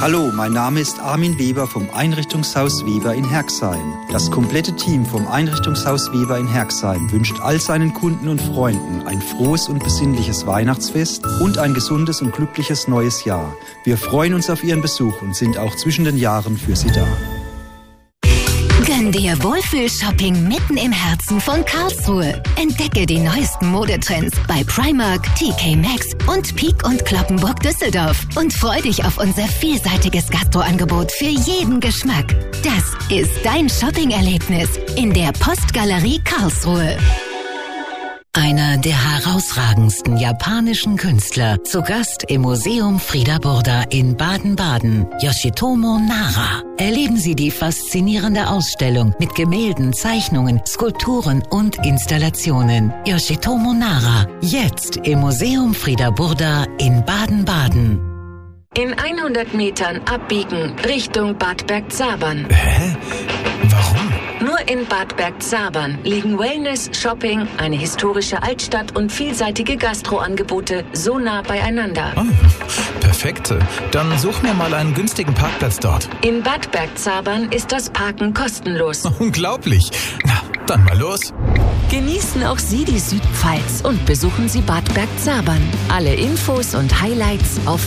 Hallo, mein Name ist Armin Weber vom Einrichtungshaus Weber in Herxheim. Das komplette Team vom Einrichtungshaus Weber in Herxheim wünscht all seinen Kunden und Freunden ein frohes und besinnliches Weihnachtsfest und ein gesundes und glückliches neues Jahr. Wir freuen uns auf Ihren Besuch und sind auch zwischen den Jahren für Sie da. Gönn dir Wohlfühl-Shopping mitten im Herzen von Karlsruhe. Entdecke die neuesten Modetrends bei Primark, TK Maxx und Peek und Cloppenburg Düsseldorf. Und freu dich auf unser vielseitiges Gastroangebot für jeden Geschmack. Das ist dein Shopping-Erlebnis in der Postgalerie Karlsruhe. Einer der herausragendsten japanischen Künstler, zu Gast im Museum Frieder Burda in Baden-Baden, Yoshitomo Nara. Erleben Sie die faszinierende Ausstellung mit Gemälden, Zeichnungen, Skulpturen und Installationen. Yoshitomo Nara, jetzt im Museum Frieder Burda in Baden-Baden. In 100 Metern abbiegen Richtung Bad Bergzabern. Hä? Warum? Nur in Bad Bergzabern liegen Wellness, Shopping, eine historische Altstadt und vielseitige Gastroangebote so nah beieinander. Oh, perfekt. Dann such mir mal einen günstigen Parkplatz dort. In Bad Bergzabern ist das Parken kostenlos. Unglaublich. Na, dann mal los. Genießen auch Sie die Südpfalz und besuchen Sie Bad Bergzabern. Alle Infos und Highlights auf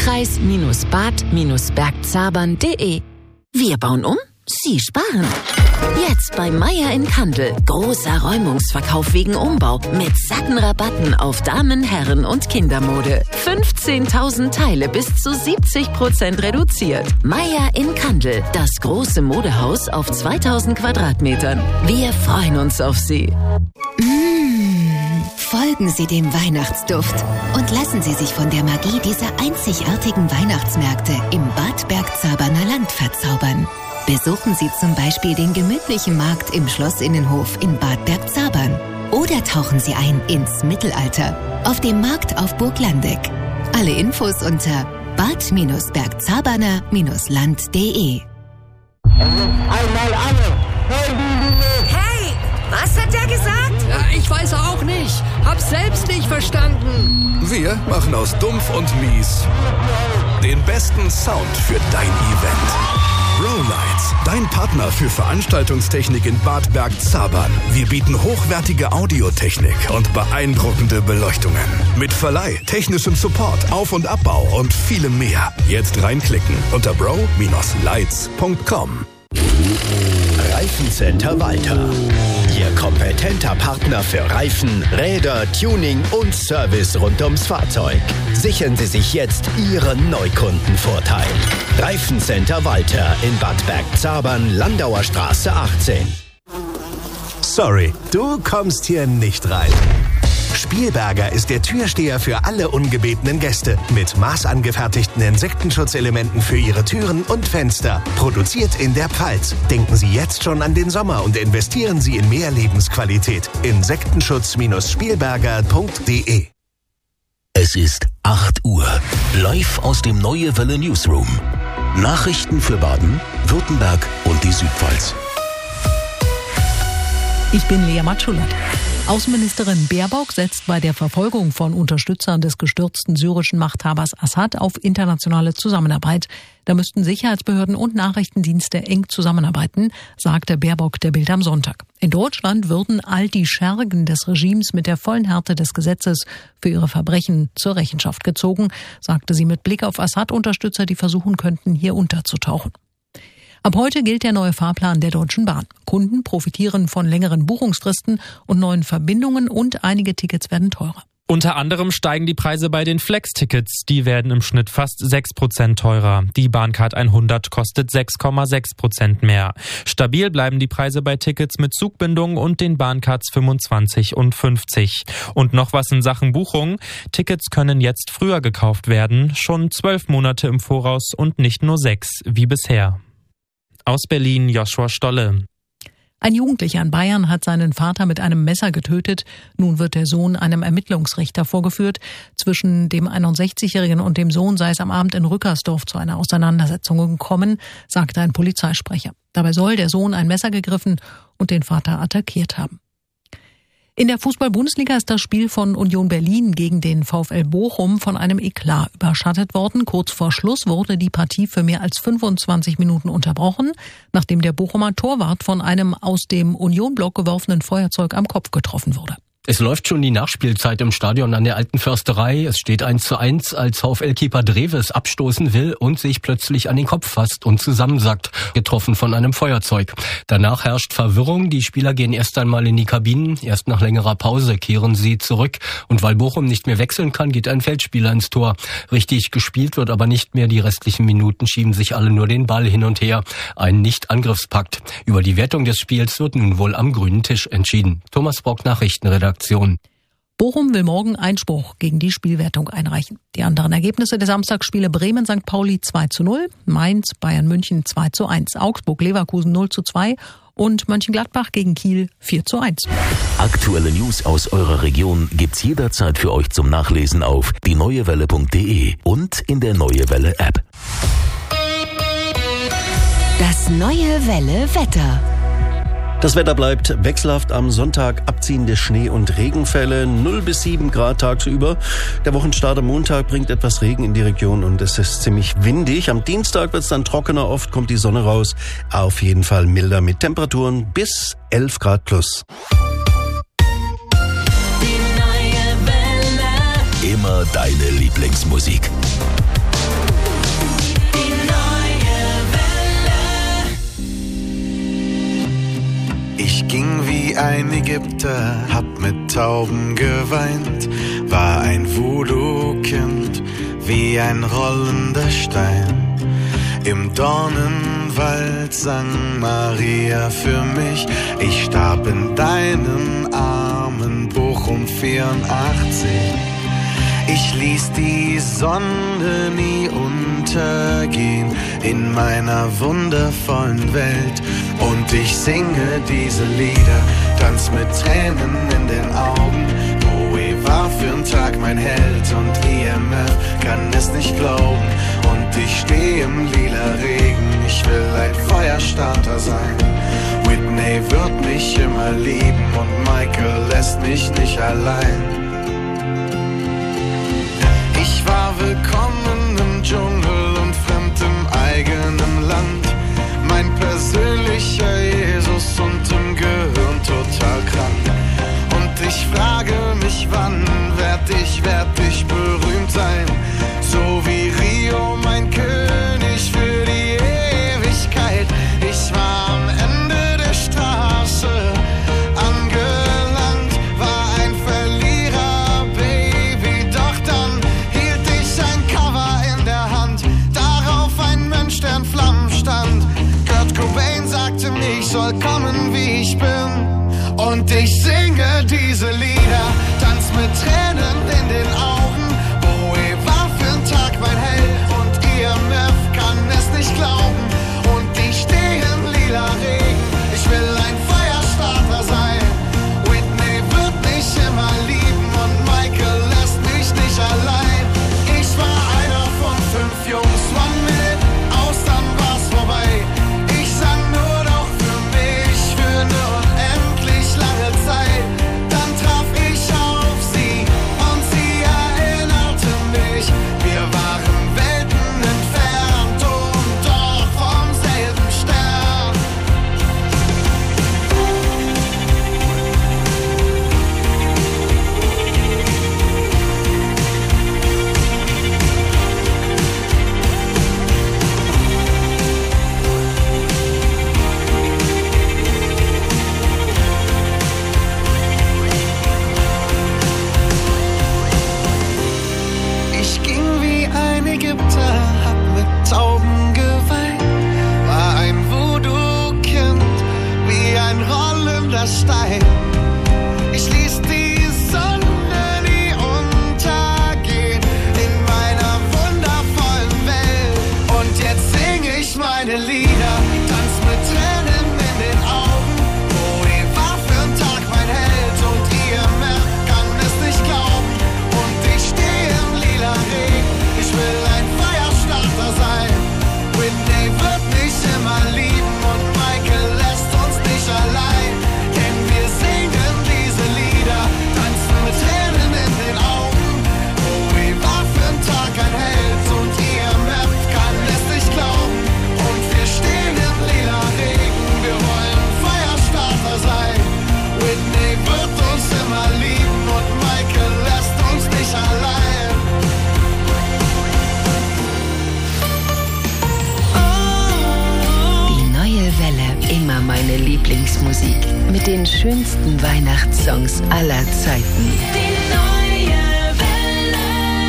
werbekreis-bad-bergzabern.de. Wir bauen um, Sie sparen. Jetzt bei Meier in Kandel. Großer Räumungsverkauf wegen Umbau mit satten Rabatten auf Damen-, Herren- und Kindermode. 15.000 Teile bis zu 70% reduziert. Meier in Kandel. Das große Modehaus auf 2.000 Quadratmetern. Wir freuen uns auf Sie. Folgen Sie dem Weihnachtsduft und lassen Sie sich von der Magie dieser einzigartigen Weihnachtsmärkte im Bad Bergzaberner Land verzaubern. Besuchen Sie zum Beispiel den gemütlichen Markt im Schlossinnenhof in Bad Bergzabern. Oder tauchen Sie ein ins Mittelalter auf dem Markt auf Burg Landeck. Alle Infos unter bad-bergzaberner-land.de. Einmal alle! Hey, was hat der gesagt? Ja, ich weiß auch nicht. Hab's selbst nicht verstanden. Wir machen aus Dumpf und Mies den besten Sound für dein Event. Rolights, dein Partner für Veranstaltungstechnik in Bad Bergzabern. Wir bieten hochwertige Audiotechnik und beeindruckende Beleuchtungen. Mit Verleih, technischem Support, Auf- und Abbau und vielem mehr. Jetzt reinklicken unter bro-lights.com. Reifencenter Walter. Ihr kompetenter Partner für Reifen, Räder, Tuning und Service rund ums Fahrzeug. Sichern Sie sich jetzt Ihren Neukundenvorteil. Reifencenter Walter in Bad Bergzabern, Landauer Straße 18. Sorry, du kommst hier nicht rein. Spielberger ist der Türsteher für alle ungebetenen Gäste mit maßangefertigten Insektenschutzelementen für Ihre Türen und Fenster. Produziert in der Pfalz. Denken Sie jetzt schon an den Sommer und investieren Sie in mehr Lebensqualität. Insektenschutz-spielberger.de. Es ist 8 Uhr. Live aus dem Neue Welle Newsroom. Nachrichten für Baden, Württemberg und die Südpfalz. Ich bin Lea Matschulat. Außenministerin Baerbock setzt bei der Verfolgung von Unterstützern des gestürzten syrischen Machthabers Assad auf internationale Zusammenarbeit. Da müssten Sicherheitsbehörden und Nachrichtendienste eng zusammenarbeiten, sagte Baerbock der Bild am Sonntag. In Deutschland würden all die Schergen des Regimes mit der vollen Härte des Gesetzes für ihre Verbrechen zur Rechenschaft gezogen, sagte sie mit Blick auf Assad-Unterstützer, die versuchen könnten, hier unterzutauchen. Ab heute gilt der neue Fahrplan der Deutschen Bahn. Kunden profitieren von längeren Buchungsfristen und neuen Verbindungen und einige Tickets werden teurer. Unter anderem steigen die Preise bei den Flex-Tickets. Die werden im Schnitt fast 6% teurer. Die Bahncard 100 kostet 6,6% mehr. Stabil bleiben die Preise bei Tickets mit Zugbindung und den Bahncards 25 und 50. Und noch was in Sachen Buchung. Tickets können jetzt früher gekauft werden, schon 12 Monate im Voraus und nicht nur 6, wie bisher. Aus Berlin Joshua Stolle. Ein Jugendlicher in Bayern hat seinen Vater mit einem Messer getötet. Nun wird der Sohn einem Ermittlungsrichter vorgeführt. Zwischen dem 61-Jährigen und dem Sohn sei es am Abend in Rückersdorf zu einer Auseinandersetzung gekommen, sagte ein Polizeisprecher. Dabei soll der Sohn ein Messer gegriffen und den Vater attackiert haben. In der Fußball-Bundesliga ist das Spiel von Union Berlin gegen den VfL Bochum von einem Eklat überschattet worden. Kurz vor Schluss wurde die Partie für mehr als 25 Minuten unterbrochen, nachdem der Bochumer Torwart von einem aus dem Union-Block geworfenen Feuerzeug am Kopf getroffen wurde. Es läuft schon die Nachspielzeit im Stadion an der Alten Försterei. Es steht 1:1, als VfL-Keeper Dreves abstoßen will und sich plötzlich an den Kopf fasst und zusammensackt, getroffen von einem Feuerzeug. Danach herrscht Verwirrung. Die Spieler gehen erst einmal in die Kabinen. Erst nach längerer Pause kehren sie zurück. Und weil Bochum nicht mehr wechseln kann, geht ein Feldspieler ins Tor. Richtig gespielt wird aber nicht mehr. Die restlichen Minuten schieben sich alle nur den Ball hin und her. Ein Nicht-Angriffspakt. Über die Wertung des Spiels wird nun wohl am grünen Tisch entschieden. Thomas Brock, Nachrichtenredaktion. Bochum will morgen Einspruch gegen die Spielwertung einreichen. Die anderen Ergebnisse der Samstagsspiele: Bremen St. Pauli 2:0, Mainz Bayern München 2:1, Augsburg Leverkusen 0:2 und Mönchengladbach gegen Kiel 4:1. Aktuelle News aus eurer Region gibt's jederzeit für euch zum Nachlesen auf dieneuewelle.de und in der Neue Welle App. Das Neue Welle Wetter. Das Wetter bleibt wechselhaft am Sonntag, abziehende Schnee- und Regenfälle, 0 bis 7 Grad tagsüber. Der Wochenstart am Montag bringt etwas Regen in die Region und es ist ziemlich windig. Am Dienstag wird es dann trockener, oft kommt die Sonne raus. Auf jeden Fall milder mit Temperaturen bis 11 Grad plus. Immer deine Lieblingsmusik. Ich ging wie ein Ägypter, hab mit Tauben geweint, war ein Voodoo-Kind, wie ein rollender Stein. Im Dornenwald sang Maria für mich, ich starb in deinen Armen, Bochum 84. Ich ließ die Sonne nie untergehen in meiner wundervollen Welt. Und ich singe diese Lieder, tanz mit Tränen in den Augen. Bowie war für einen Tag mein Held und IMF kann es nicht glauben. Und ich stehe im lila Regen, ich will ein Feuerstarter sein. Whitney wird mich immer lieben und Michael lässt mich nicht allein. Ich war willkommen im Dschungel und fremd im eigenen Land. Mein persönlicher Jesus und im Gehirn total krank. Und ich frage mich, wann werd ich berühmt sein? So wie Rio, mein König für die Ewigkeit. Ich war am Ende der Straße angelangt, war ein Verlierer, Baby, doch dann hielt ich ein Cover in der Hand, darauf ein Mensch, der in Flammen stand. Kurt Cobain sagte mir, ich soll kommen, wie ich bin. Und ich singe diese Lieder, tanz mit Tränen in den Augen. Bowie war für einen Tag mein Held und IMF kann es nicht glauben. Und ich stehe im lila Regen, ich will ein Feuerstarter sein. Whitney wird mich immer lieben und Michael lässt mich nicht allein. Ich war einer von 5 Jungs, One Minute aus, dann war's vorbei. Ich sang nur noch für mich, für eine unendlich lange Zeit. Dann traf ich auf sie und sie erinnerte mich. Wir waren Welten entfernt und doch vom selben Stern. Ich ging wie ein Ägypter, hab mit Tauben geweint, war ein Voodoo-Kind, wie ein rollender Stein. Ich ließ die Sonne nie untergehen in meiner wundervollen Welt. Und jetzt sing ich meine Lieder, tanz mit Tränen in den Augen. Bowie war für einen Tag mein Held und IMF kann es nicht glauben. Und ich stehe im lila Regen, ich will ein Feuerstarter sein. Whitney wird mich immer lieben und Michael lässt uns nicht allein. Denn wir singen diese Lieder, Lieblingsmusik mit den schönsten Weihnachtssongs aller Zeiten. Die neue Welle.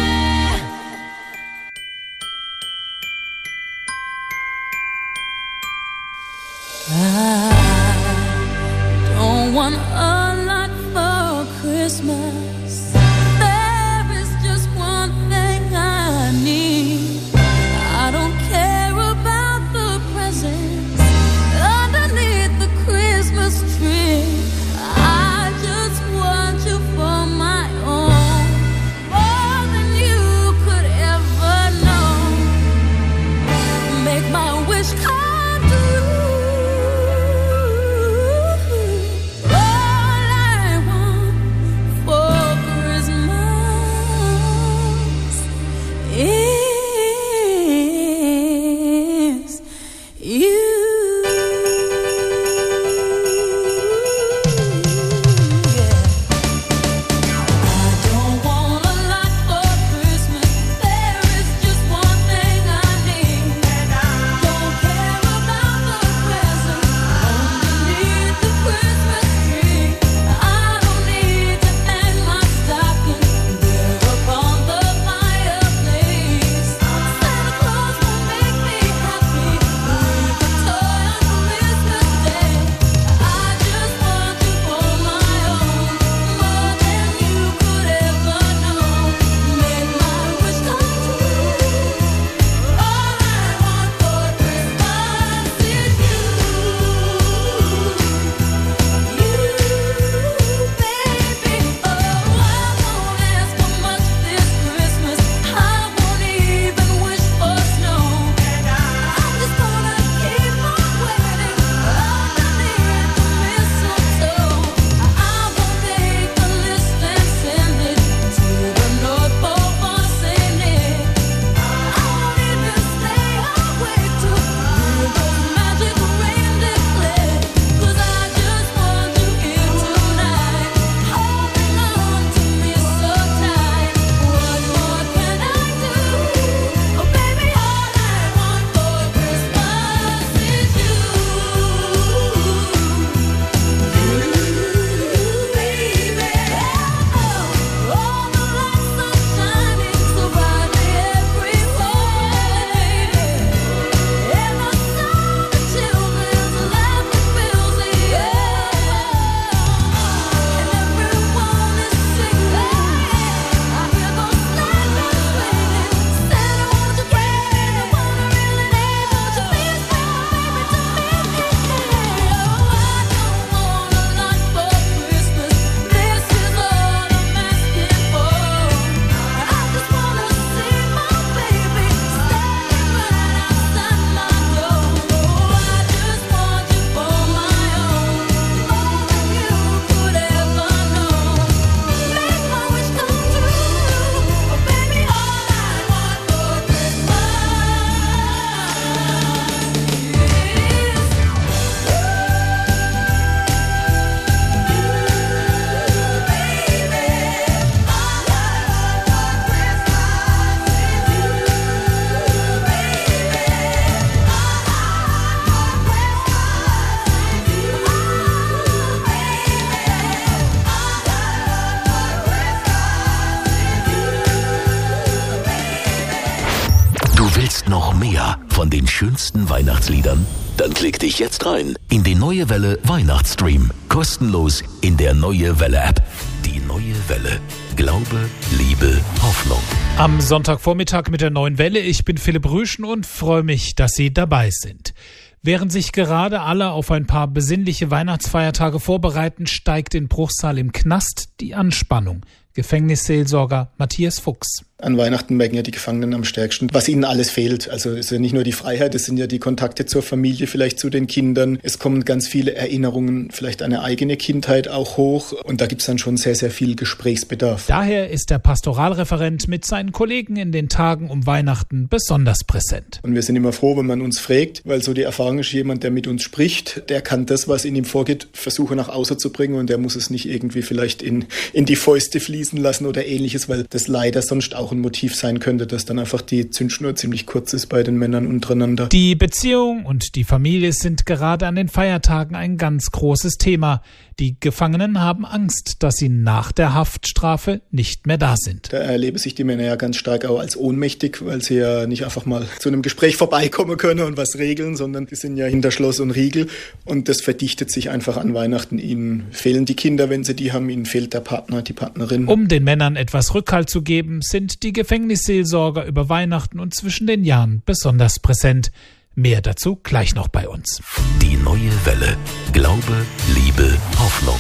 I don't want a lot for Christmas. There is just one thing I need. I don't care about the presents underneath the Christmas tree. I just want you for my own, more than you could ever know. Make my wish come true. Noch mehr von den schönsten Weihnachtsliedern? Dann klick dich jetzt rein in die Neue Welle Weihnachtsstream. Kostenlos in der Neue Welle App. Die Neue Welle. Glaube, Liebe, Hoffnung. Am Sonntagvormittag mit der Neuen Welle. Ich bin Philipp Rüschen und freue mich, dass Sie dabei sind. Während sich gerade alle auf ein paar besinnliche Weihnachtsfeiertage vorbereiten, steigt in Bruchsal im Knast die Anspannung. Gefängnisseelsorger Matthias Fuchs. An Weihnachten merken ja die Gefangenen am stärksten, was ihnen alles fehlt. Also es ist ja nicht nur die Freiheit, es sind ja die Kontakte zur Familie, vielleicht zu den Kindern. Es kommen ganz viele Erinnerungen, vielleicht an eine eigene Kindheit auch hoch. Und da gibt es dann schon sehr, sehr viel Gesprächsbedarf. Daher ist der Pastoralreferent mit seinen Kollegen in den Tagen um Weihnachten besonders präsent. Und wir sind immer froh, wenn man uns fragt, weil so die Erfahrung ist, jemand, der mit uns spricht, der kann das, was in ihm vorgeht, versuchen nach außen zu bringen und der muss es nicht irgendwie vielleicht in die Fäuste fließen lassen oder ähnliches, weil das leider sonst auch auch ein Motiv sein könnte, dass dann einfach die Zündschnur ziemlich kurz ist bei den Männern untereinander. Die Beziehung und die Familie sind gerade an den Feiertagen ein ganz großes Thema. Die Gefangenen haben Angst, dass sie nach der Haftstrafe nicht mehr da sind. Da erleben sich die Männer ja ganz stark auch als ohnmächtig, weil sie ja nicht einfach mal zu einem Gespräch vorbeikommen können und was regeln, sondern die sind ja hinter Schloss und Riegel und das verdichtet sich einfach an Weihnachten. Ihnen fehlen die Kinder, wenn sie die haben, ihnen fehlt der Partner, die Partnerin. Um den Männern etwas Rückhalt zu geben, sind die Gefängnisseelsorger über Weihnachten und zwischen den Jahren besonders präsent. Mehr dazu gleich noch bei uns. Die neue Welle. Glaube, Liebe, Hoffnung.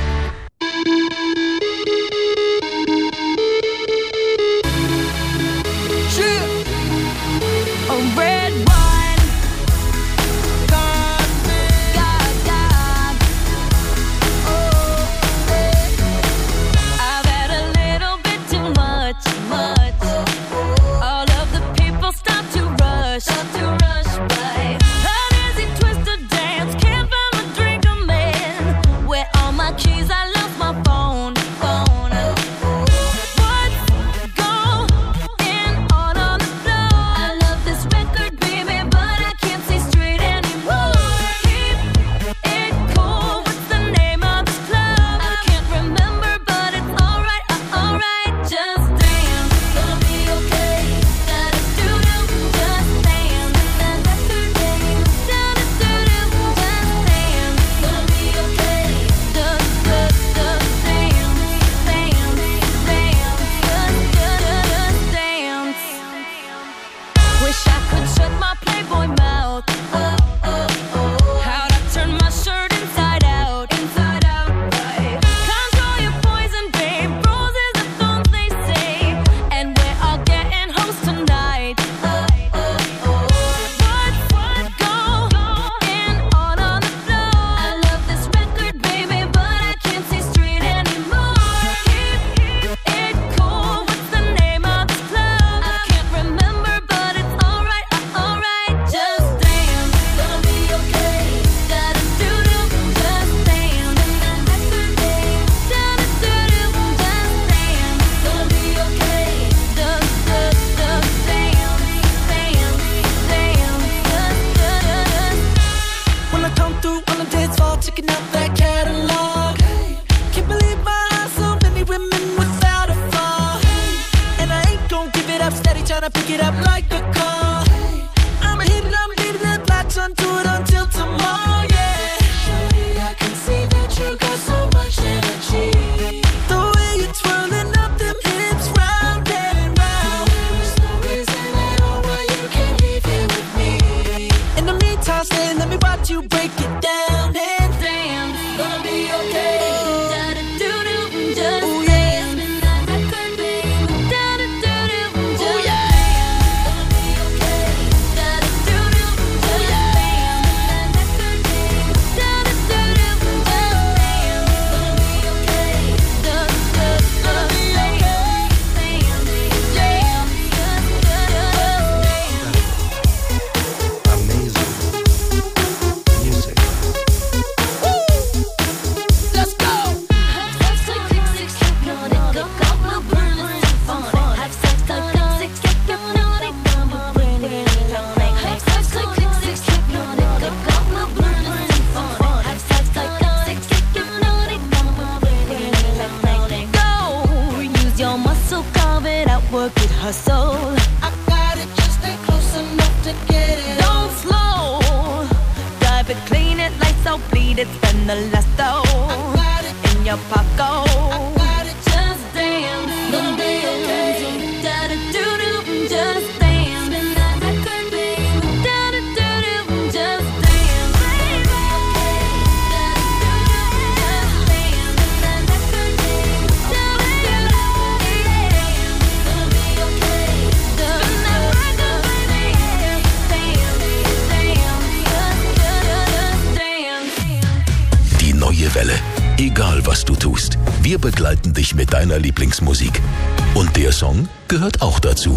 Egal was du tust, wir begleiten dich mit deiner Lieblingsmusik. Und der Song gehört auch dazu.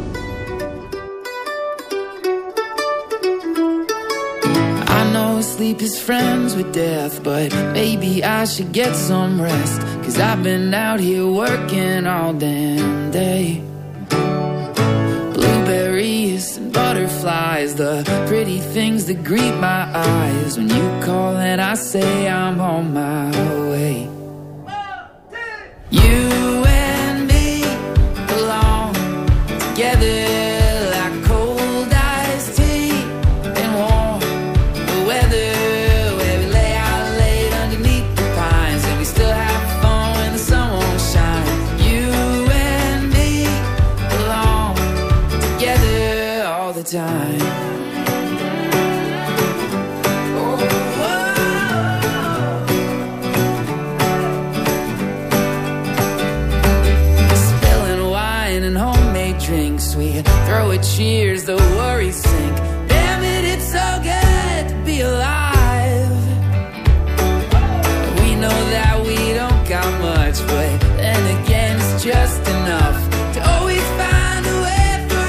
I know sleep is friends with death, but maybe I should get some rest. 'Cause I've been out here working all damn day. butterflies, the pretty things that greet my eyes. When you call and I say I'm on my way. You and me belong together. Time. Spilling wine and homemade drinks, we throw a cheers, the worries sink. Damn it, it's so good to be alive. We know that we don't got much, but then again it's just enough to always find a way.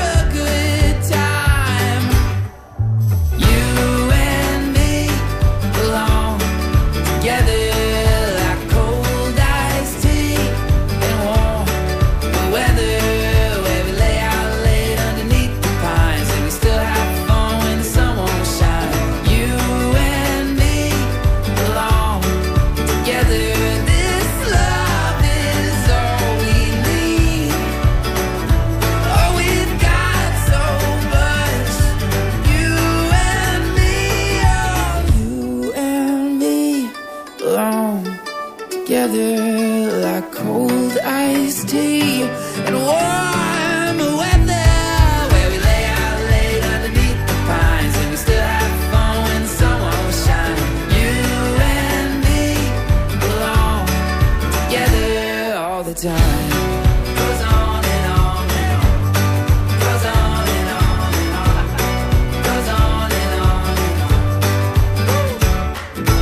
Together like cold iced tea and warm weather, where we lay out late underneath the pines and we still have fun when the sun won't shine. You and me belong together all the time. Goes on and on and on. Goes on and on and on. Goes on and on and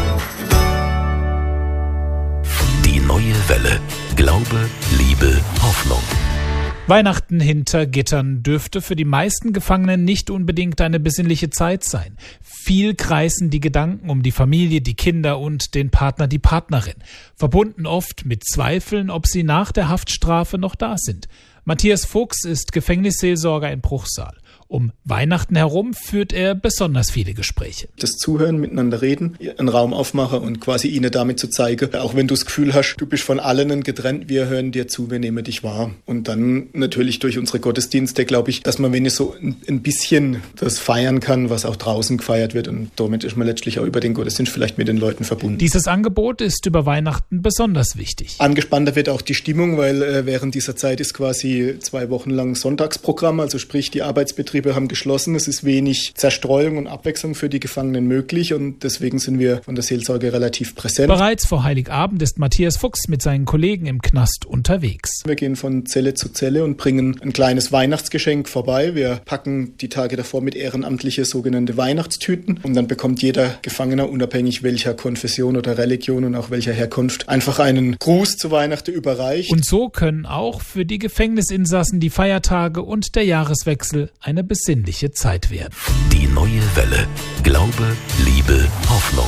on. Die neue Welle. Glaube, Liebe, Hoffnung. Weihnachten hinter Gittern dürfte für die meisten Gefangenen nicht unbedingt eine besinnliche Zeit sein. Viel kreisen die Gedanken um die Familie, die Kinder und den Partner, die Partnerin. Verbunden oft mit Zweifeln, ob sie nach der Haftstrafe noch da sind. Matthias Fuchs ist Gefängnisseelsorger in Bruchsal. Um Weihnachten herum führt er besonders viele Gespräche. Das Zuhören, miteinander reden, einen Raum aufmachen und quasi ihnen damit zu zeigen, auch wenn du das Gefühl hast, du bist von allen getrennt, wir hören dir zu, wir nehmen dich wahr. Und dann natürlich durch unsere Gottesdienste, glaube ich, dass man wenigstens so ein bisschen das feiern kann, was auch draußen gefeiert wird. Und damit ist man letztlich auch über den Gottesdienst vielleicht mit den Leuten verbunden. Dieses Angebot ist über Weihnachten besonders wichtig. Angespannter wird auch die Stimmung, weil während dieser Zeit ist quasi 2 Wochen lang Sonntagsprogramm, also sprich die Arbeitsbetriebe haben geschlossen. Es ist wenig Zerstreuung und Abwechslung für die Gefangenen möglich und deswegen sind wir von der Seelsorge relativ präsent. Bereits vor Heiligabend ist Matthias Fuchs mit seinen Kollegen im Knast unterwegs. Wir gehen von Zelle zu Zelle und bringen ein kleines Weihnachtsgeschenk vorbei. Wir packen die Tage davor mit ehrenamtliche sogenannte Weihnachtstüten und dann bekommt jeder Gefangener, unabhängig welcher Konfession oder Religion und auch welcher Herkunft, einfach einen Gruß zu Weihnachten überreicht. Und so können auch für die Gefängnisinsassen die Feiertage und der Jahreswechsel eine besinnliche Zeit werden. Die neue Welle. Glaube, Liebe, Hoffnung.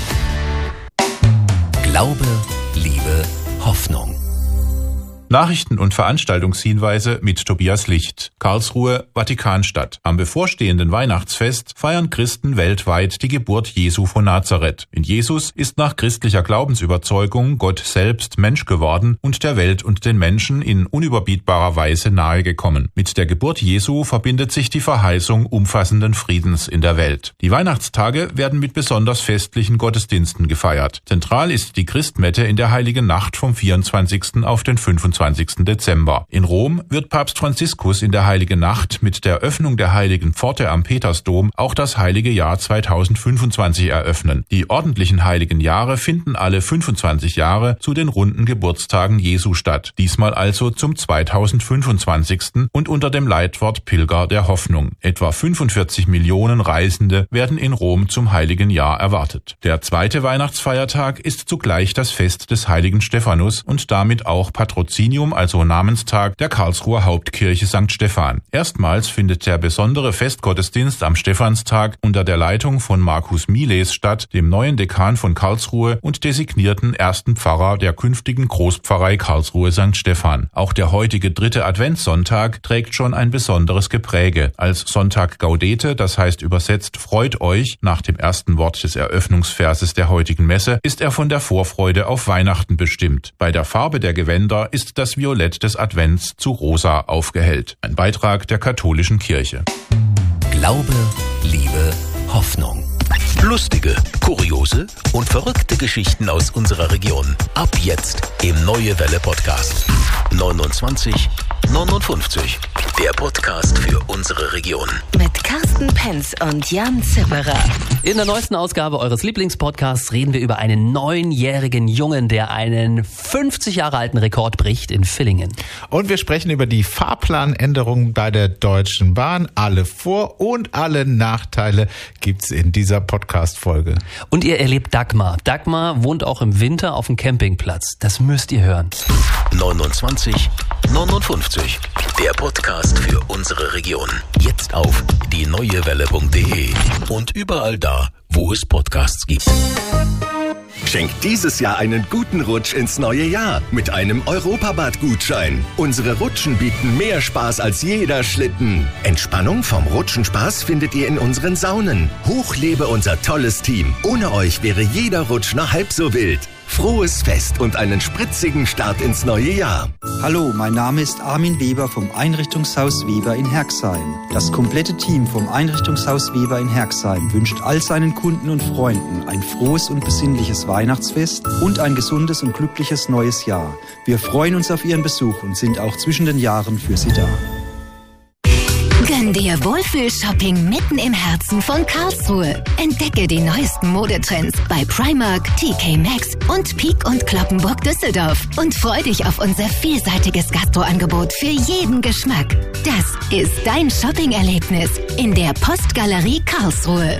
Glaube, Liebe, Hoffnung. Nachrichten und Veranstaltungshinweise mit Tobias Licht. Karlsruhe, Vatikanstadt. Am bevorstehenden Weihnachtsfest feiern Christen weltweit die Geburt Jesu von Nazareth. In Jesus ist nach christlicher Glaubensüberzeugung Gott selbst Mensch geworden und der Welt und den Menschen in unüberbietbarer Weise nahegekommen. Mit der Geburt Jesu verbindet sich die Verheißung umfassenden Friedens in der Welt. Die Weihnachtstage werden mit besonders festlichen Gottesdiensten gefeiert. Zentral ist die Christmette in der Heiligen Nacht vom 24. auf den 25. Dezember. In Rom wird Papst Franziskus in der Heiligen Nacht mit der Öffnung der Heiligen Pforte am Petersdom auch das Heilige Jahr 2025 eröffnen. Die ordentlichen Heiligen Jahre finden alle 25 Jahre zu den runden Geburtstagen Jesu statt. Diesmal also zum 2025. und unter dem Leitwort Pilger der Hoffnung. Etwa 45 Millionen Reisende werden in Rom zum Heiligen Jahr erwartet. Der zweite Weihnachtsfeiertag ist zugleich das Fest des Heiligen Stephanus und damit auch Patrozinius Jubiläumsjubiläumsjubiläum, also Namenstag der Karlsruher Hauptkirche St. Stephan. Erstmals findet der besondere Festgottesdienst am Stephanstag unter der Leitung von Markus Miles statt, dem neuen Dekan von Karlsruhe und designierten ersten Pfarrer der künftigen Großpfarrei Karlsruhe St. Stephan. Auch der heutige 3. Adventssonntag trägt schon ein besonderes Gepräge. Als Sonntag Gaudete, das heißt übersetzt Freut euch, nach dem ersten Wort des Eröffnungsverses der heutigen Messe, ist er von der Vorfreude auf Weihnachten bestimmt. Bei der Farbe der Gewänder ist das Violett des Advents zu rosa aufgehellt. Ein Beitrag der katholischen Kirche. Glaube, Liebe, Hoffnung. Lustige, kuriose und verrückte Geschichten aus unserer Region. Ab jetzt im Neue Welle Podcast. 2959. Der Podcast für unsere Region. Mit Carsten Penz und Jan Zipperer. In der neuesten Ausgabe eures Lieblingspodcasts reden wir über einen 9-jährigen Jungen, der einen 50 Jahre alten Rekord bricht in Villingen. Und wir sprechen über die Fahrplanänderungen bei der Deutschen Bahn. Alle Vor- und alle Nachteile gibt's in dieser Podcast-Folge. Und ihr erlebt Dagmar. Dagmar wohnt auch im Winter auf dem Campingplatz. Das müsst ihr hören. 2959. Der Podcast für unsere Region. Jetzt auf dieneuewelle.de und überall da, wo es Podcasts gibt. Schenkt dieses Jahr einen guten Rutsch ins neue Jahr mit einem Europabad-Gutschein. Unsere Rutschen bieten mehr Spaß als jeder Schlitten. Entspannung vom Rutschenspaß findet ihr in unseren Saunen. Hoch lebe unser tolles Team. Ohne euch wäre jeder Rutsch noch halb so wild. Frohes Fest und einen spritzigen Start ins neue Jahr. Hallo, mein Name ist Armin Weber vom Einrichtungshaus Weber in Herxheim. Das komplette Team vom Einrichtungshaus Weber in Herxheim wünscht all seinen Kunden und Freunden ein frohes und besinnliches Weihnachtsfest und ein gesundes und glückliches neues Jahr. Wir freuen uns auf Ihren Besuch und sind auch zwischen den Jahren für Sie da. Gönn dir Wohlfühl-Shopping mitten im Herzen von Karlsruhe. Entdecke die neuesten Modetrends bei Primark, TK Maxx und Peek und Cloppenburg Düsseldorf. Und freu dich auf unser vielseitiges Gastroangebot für jeden Geschmack. Das ist dein Shopping-Erlebnis in der Postgalerie Karlsruhe.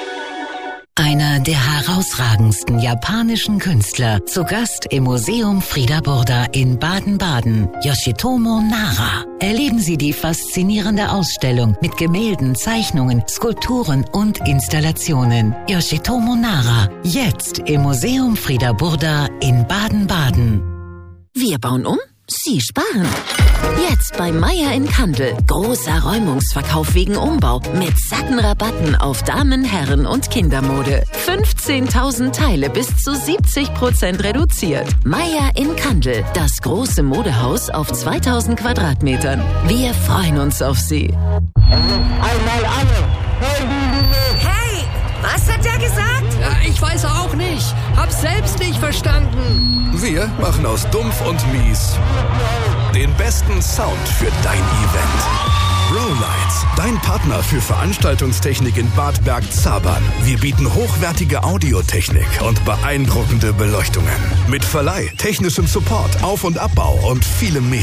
Einer der herausragendsten japanischen Künstler, zu Gast im Museum Frieder Burda in Baden-Baden, Yoshitomo Nara. Erleben Sie die faszinierende Ausstellung mit Gemälden, Zeichnungen, Skulpturen und Installationen. Yoshitomo Nara, jetzt im Museum Frieder Burda in Baden-Baden. Wir bauen um, Sie sparen. Jetzt bei Meier in Kandel. Großer Räumungsverkauf wegen Umbau mit satten Rabatten auf Damen-, Herren- und Kindermode. 15.000 Teile bis zu 70% reduziert. Meier in Kandel. Das große Modehaus auf 2.000 Quadratmetern. Wir freuen uns auf Sie. Einmal alle. Hey, was hat der gesagt? Ja, ich weiß auch nicht. Hab's selbst nicht verstanden. Wir machen aus Dumpf und Mies den besten Sound für dein Event. Rowlights, dein Partner für Veranstaltungstechnik in Bad Bergzabern. Wir bieten hochwertige Audiotechnik und beeindruckende Beleuchtungen. Mit Verleih, technischem Support, Auf- und Abbau und vielem mehr.